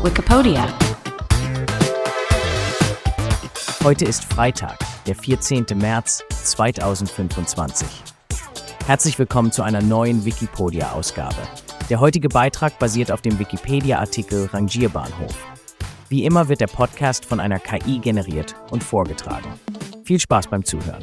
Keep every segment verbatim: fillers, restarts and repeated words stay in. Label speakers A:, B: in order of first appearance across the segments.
A: Wikipedia.
B: Heute ist Freitag, der vierzehnten März zweitausendfünfundzwanzig. Herzlich willkommen zu einer neuen Wikipedia-Ausgabe. Der heutige Beitrag basiert auf dem Wikipedia-Artikel Rangierbahnhof. Wie immer wird der Podcast von einer K I generiert und vorgetragen. Viel Spaß beim Zuhören.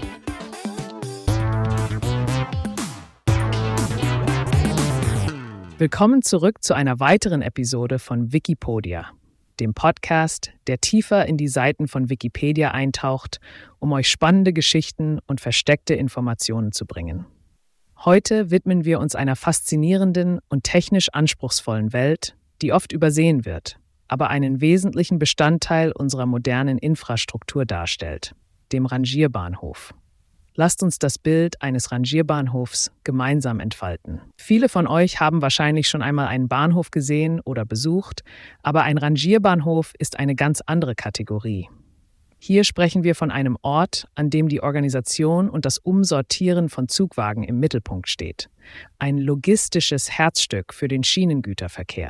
C: Willkommen zurück zu einer weiteren Episode von Wikipedia, dem Podcast, der tiefer in die Seiten von Wikipedia eintaucht, um euch spannende Geschichten und versteckte Informationen zu bringen. Heute widmen wir uns einer faszinierenden und technisch anspruchsvollen Welt, die oft übersehen wird, aber einen wesentlichen Bestandteil unserer modernen Infrastruktur darstellt, dem Rangierbahnhof. Lasst uns das Bild eines Rangierbahnhofs gemeinsam entfalten. Viele von euch haben wahrscheinlich schon einmal einen Bahnhof gesehen oder besucht, aber ein Rangierbahnhof ist eine ganz andere Kategorie. Hier sprechen wir von einem Ort, an dem die Organisation und das Umsortieren von Zugwagen im Mittelpunkt steht. Ein logistisches Herzstück für den Schienengüterverkehr.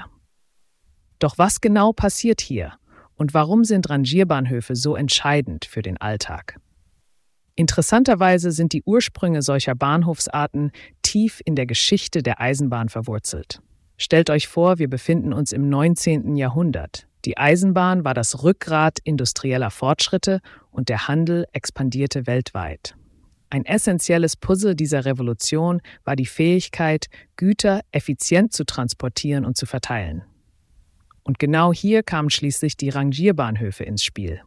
C: Doch was genau passiert hier und warum sind Rangierbahnhöfe so entscheidend für den Alltag? Interessanterweise sind die Ursprünge solcher Bahnhofsarten tief in der Geschichte der Eisenbahn verwurzelt. Stellt euch vor, wir befinden uns im neunzehnten Jahrhundert. Die Eisenbahn war das Rückgrat industrieller Fortschritte und der Handel expandierte weltweit. Ein essentielles Puzzle dieser Revolution war die Fähigkeit, Güter effizient zu transportieren und zu verteilen. Und genau hier kamen schließlich die Rangierbahnhöfe ins Spiel.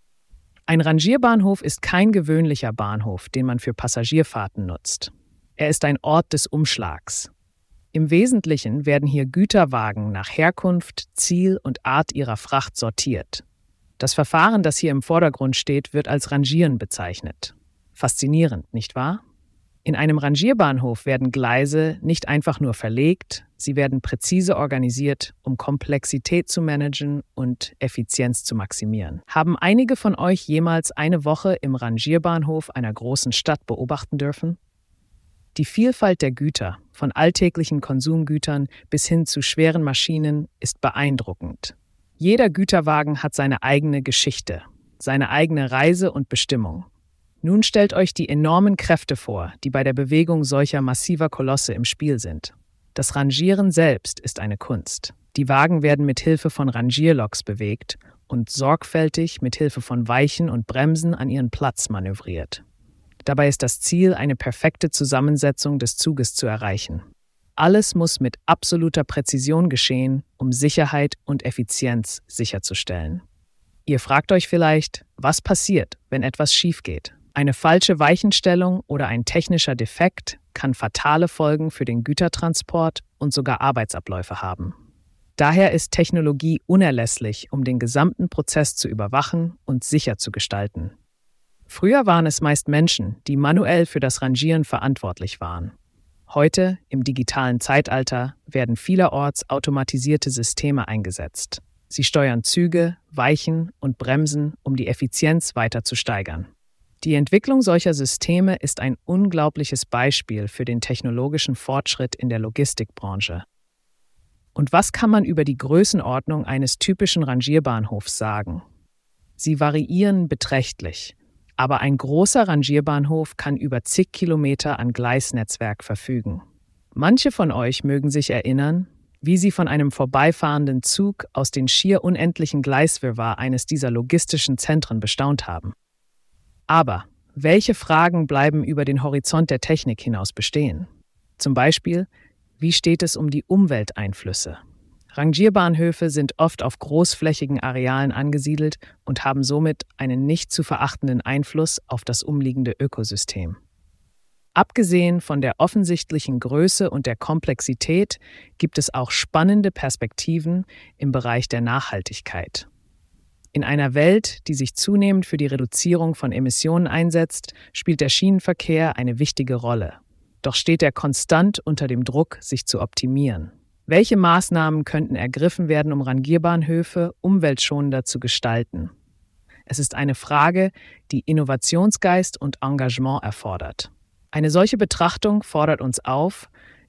C: Ein Rangierbahnhof ist kein gewöhnlicher Bahnhof, den man für Passagierfahrten nutzt. Er ist ein Ort des Umschlags. Im Wesentlichen werden hier Güterwagen nach Herkunft, Ziel und Art ihrer Fracht sortiert. Das Verfahren, das hier im Vordergrund steht, wird als Rangieren bezeichnet. Faszinierend, nicht wahr? In einem Rangierbahnhof werden Gleise nicht einfach nur verlegt, sie werden präzise organisiert, um Komplexität zu managen und Effizienz zu maximieren. Haben einige von euch jemals eine Woche im Rangierbahnhof einer großen Stadt beobachten dürfen? Die Vielfalt der Güter, von alltäglichen Konsumgütern bis hin zu schweren Maschinen, ist beeindruckend. Jeder Güterwagen hat seine eigene Geschichte, seine eigene Reise und Bestimmung. Nun stellt euch die enormen Kräfte vor, die bei der Bewegung solcher massiver Kolosse im Spiel sind. Das Rangieren selbst ist eine Kunst. Die Wagen werden mit Hilfe von Rangierloks bewegt und sorgfältig mit Hilfe von Weichen und Bremsen an ihren Platz manövriert. Dabei ist das Ziel, eine perfekte Zusammensetzung des Zuges zu erreichen. Alles muss mit absoluter Präzision geschehen, um Sicherheit und Effizienz sicherzustellen. Ihr fragt euch vielleicht, was passiert, wenn etwas schief geht? Eine falsche Weichenstellung oder ein technischer Defekt kann fatale Folgen für den Gütertransport und sogar Arbeitsabläufe haben. Daher ist Technologie unerlässlich, um den gesamten Prozess zu überwachen und sicher zu gestalten. Früher waren es meist Menschen, die manuell für das Rangieren verantwortlich waren. Heute, im digitalen Zeitalter, werden vielerorts automatisierte Systeme eingesetzt. Sie steuern Züge, Weichen und Bremsen, um die Effizienz weiter zu steigern. Die Entwicklung solcher Systeme ist ein unglaubliches Beispiel für den technologischen Fortschritt in der Logistikbranche. Und was kann man über die Größenordnung eines typischen Rangierbahnhofs sagen? Sie variieren beträchtlich, aber ein großer Rangierbahnhof kann über zig Kilometer an Gleisnetzwerk verfügen. Manche von euch mögen sich erinnern, wie sie von einem vorbeifahrenden Zug aus den schier unendlichen Gleiswirrwarr eines dieser logistischen Zentren bestaunt haben. Aber welche Fragen bleiben über den Horizont der Technik hinaus bestehen? Zum Beispiel, wie steht es um die Umwelteinflüsse? Rangierbahnhöfe sind oft auf großflächigen Arealen angesiedelt und haben somit einen nicht zu verachtenden Einfluss auf das umliegende Ökosystem. Abgesehen von der offensichtlichen Größe und der Komplexität gibt es auch spannende Perspektiven im Bereich der Nachhaltigkeit. In einer Welt, die sich zunehmend für die Reduzierung von Emissionen einsetzt, spielt der Schienenverkehr eine wichtige Rolle. Doch steht er konstant unter dem Druck, sich zu optimieren. Welche Maßnahmen könnten ergriffen werden, um Rangierbahnhöfe umweltschonender zu gestalten? Es ist eine Frage, die Innovationsgeist und Engagement erfordert. Eine solche Betrachtung fordert uns auf,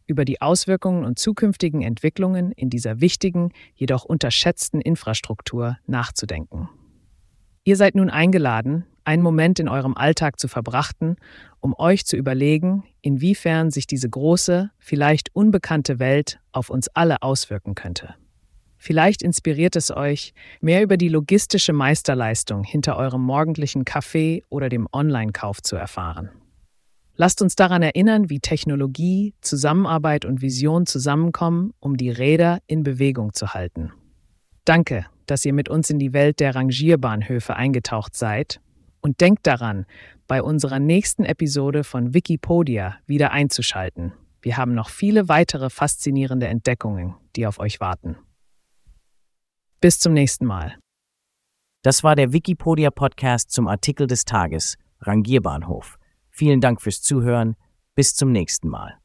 C: über die Auswirkungen und zukünftigen Entwicklungen in dieser wichtigen, jedoch unterschätzten Infrastruktur nachzudenken. Ihr seid nun eingeladen, einen Moment in eurem Alltag zu verbrachten, um euch zu überlegen, inwiefern sich diese große, vielleicht unbekannte Welt auf uns alle auswirken könnte. Vielleicht inspiriert es euch, mehr über die logistische Meisterleistung hinter eurem morgendlichen Kaffee oder dem Online-Kauf zu erfahren. Lasst uns daran erinnern, wie Technologie, Zusammenarbeit und Vision zusammenkommen, um die Räder in Bewegung zu halten. Danke, dass ihr mit uns in die Welt der Rangierbahnhöfe eingetaucht seid und denkt daran, bei unserer nächsten Episode von Wikipodia wieder einzuschalten. Wir haben noch viele weitere faszinierende Entdeckungen, die auf euch warten. Bis zum nächsten Mal.
B: Das war der Wikipedia-Podcast zum Artikel des Tages, Rangierbahnhof. Vielen Dank fürs Zuhören. Bis zum nächsten Mal.